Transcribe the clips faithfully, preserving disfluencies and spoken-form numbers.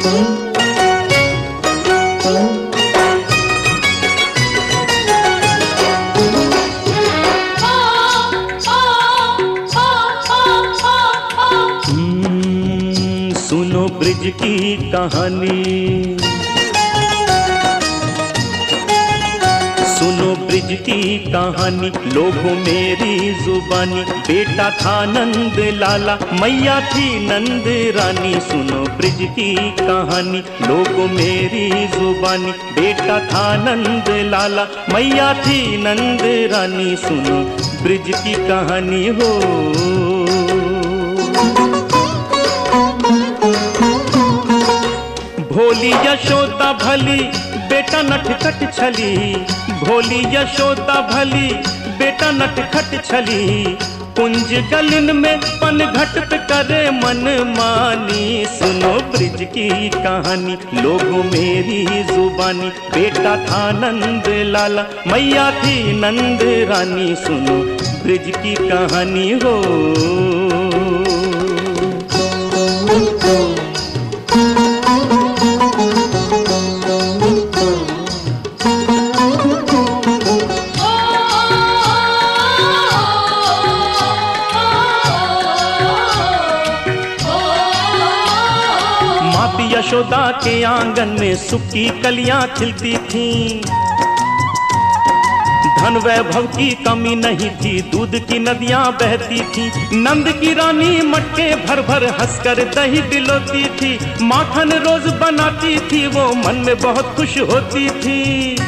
सुनो ब्रिज की कहानी, सुनो ब्रिज की कहानी, लोगों मेरी जुबानी। बेटा था नंद लाला, मैया थी नंद रानी। सुनो ब्रिज की कहानी, लोगों मेरी जुबानी। बेटा था नंद लाला, मैया थी नंद रानी। सुनो ब्रिज की कहानी हो। भोली यशोदा भली, बेटा नटखट छली। भोली यशोदा भली, बेटा नटखट छली। कुंज गलिन में पनघट पे करे मन मानी। सुनो ब्रिज की कहानी, लोगों मेरी जुबानी। बेटा था नंद लाला, मैया थी नंद रानी। सुनो ब्रिज की कहानी हो। यशोदा के आंगन में सूखी कलियां खिलती थीं। धन वैभव की कमी नहीं थी, दूध की नदियां बहती थी। नंद की रानी मटके भर भर हंसकर दही दिलोती थी। माखन रोज बनाती थी, वो मन में बहुत खुश होती थी।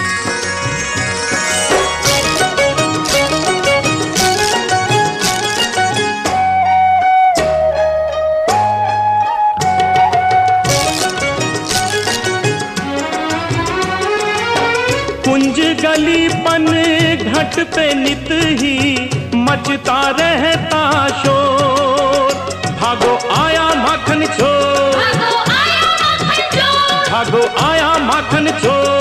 कुंज गली पन घट पे नित ही मचता रहता शोर। भागो आया माखन चोर, भागो आया माखन चोर।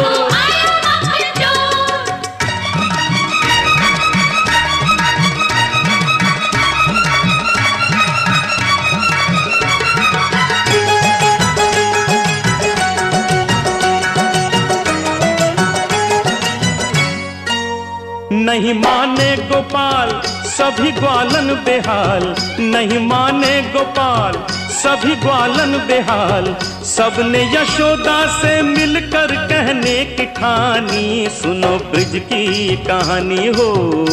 नहीं माने गोपाल सभी ग्वालन बेहाल। नहीं माने गोपाल सभी ग्वालन बेहाल। सबने यशोदा से मिलकर कहने की ठानी। सुनो ब्रिज की कहानी हो।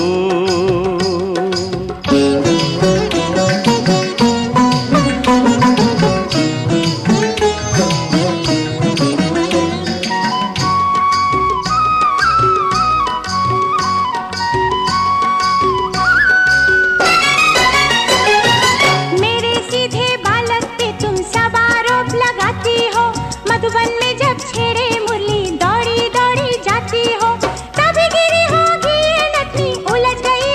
मधुबन में जब छेड़े मुरली दौड़ी दौड़ी जाती हो। तभी गिरी होगी ये नथनी, उलझ गई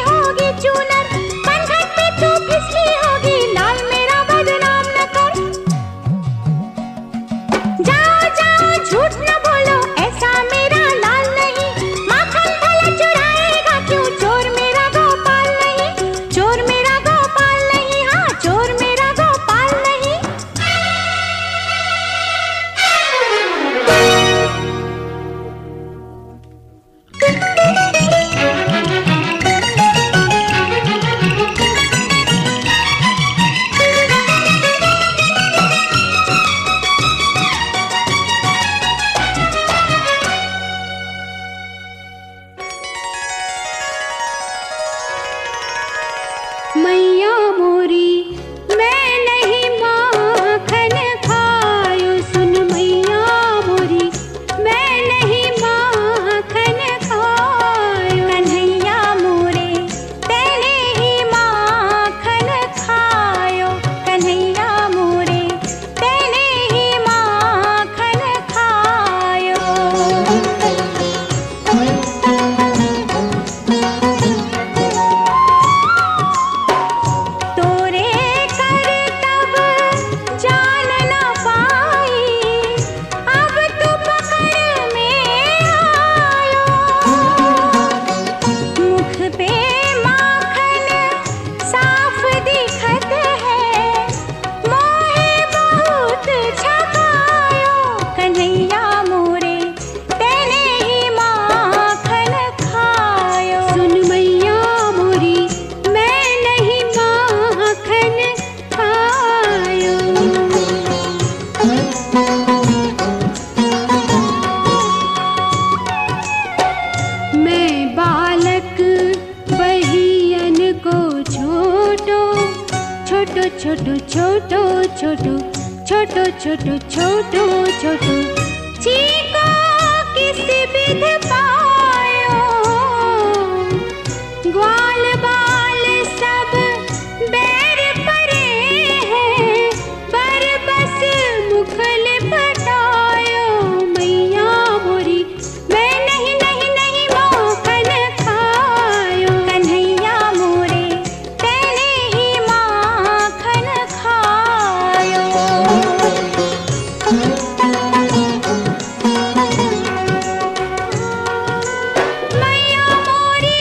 छोटो छोटो छोटो छोटो छोटो छोटो चीको किस विध पायो, ग्वाल बाल सब बैर परे हैं, पर बस मुखल पटायो। मैया मोरी मैं नहीं नहीं नहीं माखन खायो, कन्हैया मोरे तेने ही माखन खायो। मैया मोरी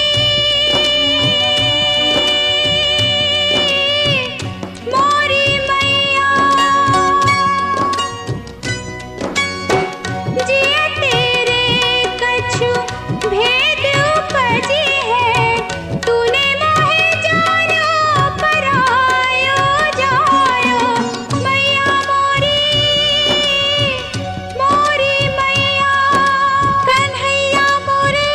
मोरी मैया जिया तेरे कछु भेद उपजी है, तूने मोहे जानो परायो जायो। मैया मोरी मोरी मैया कन्हैया मोरे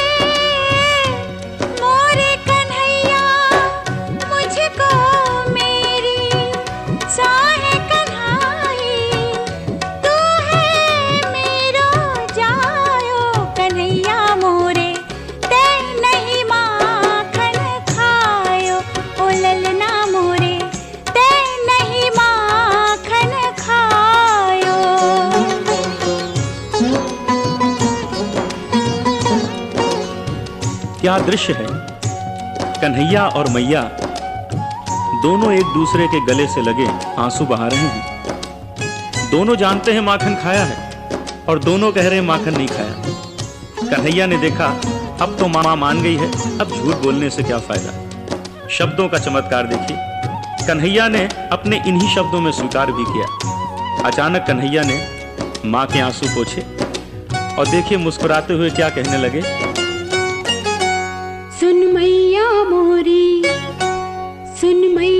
मोरे कन्हैया, मुझको मेरी चाहे कन्हाई, तू है मेरो जायो। कन्हैया मोरे ते नहीं माखन खायो, ओ ललना मोरे ते नहीं माखन खायो। क्या दृश्य है! कन्हैया और मैया दोनों एक दूसरे के गले से लगे आंसू बहा रहे हैं। दोनों जानते हैं माखन खाया है और दोनों कह रहे हैं माखन नहीं खाया। कन्हैया ने देखा अब तो मामा मान गई है, अब झूठ बोलने से क्या फायदा। शब्दों का चमत्कार देखिए, कन्हैया ने अपने इन्हीं शब्दों में स्वीकार भी किया। अचानक कन्हैया ने माँ के आंसू पोंछे और देखिए मुस्कुराते हुए क्या कहने लगे। सुन मैया मोरी सुन मैया